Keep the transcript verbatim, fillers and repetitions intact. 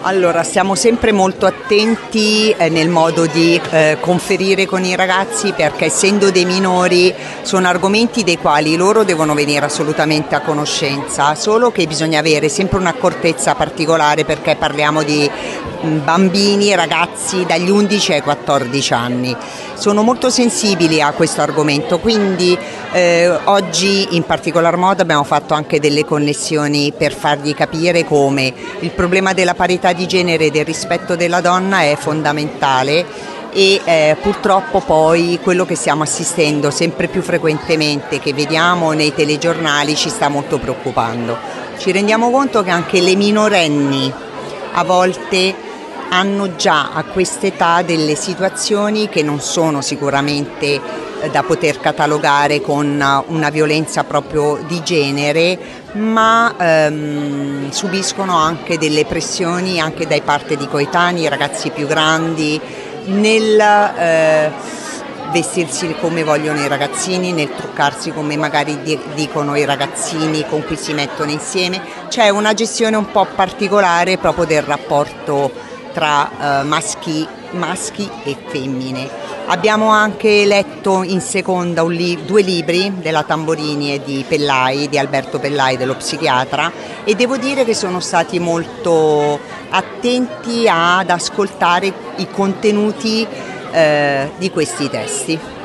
Allora, stiamo sempre molto attenti eh, nel modo di eh, conferire con i ragazzi, perché essendo dei minori sono argomenti dei quali loro devono venire assolutamente a conoscenza, solo che bisogna avere sempre un'accortezza particolare perché parliamo di bambini e ragazzi dagli undici ai quattordici anni. Sono molto sensibili a questo argomento, quindi eh, oggi in particolar modo abbiamo fatto anche delle connessioni per fargli capire come il problema della parità di genere e del rispetto della donna è fondamentale e eh, purtroppo poi quello che stiamo assistendo sempre più frequentemente, che vediamo nei telegiornali, ci sta molto preoccupando. Ci rendiamo conto che anche le minorenni a volte hanno già a quest'età delle situazioni che non sono sicuramente da poter catalogare con una violenza proprio di genere, ma ehm, subiscono anche delle pressioni anche da parte di coetanei, ragazzi più grandi, nel eh, vestirsi come vogliono i ragazzini, nel truccarsi come magari dicono i ragazzini con cui si mettono insieme. C'è una gestione un po' particolare proprio del rapporto tra uh, maschi, maschi e femmine. Abbiamo anche letto in seconda un li- due libri della Tamborini e di Pellai, di Alberto Pellai, dello psichiatra, e devo dire che sono stati molto attenti ad ascoltare i contenuti uh, di questi testi.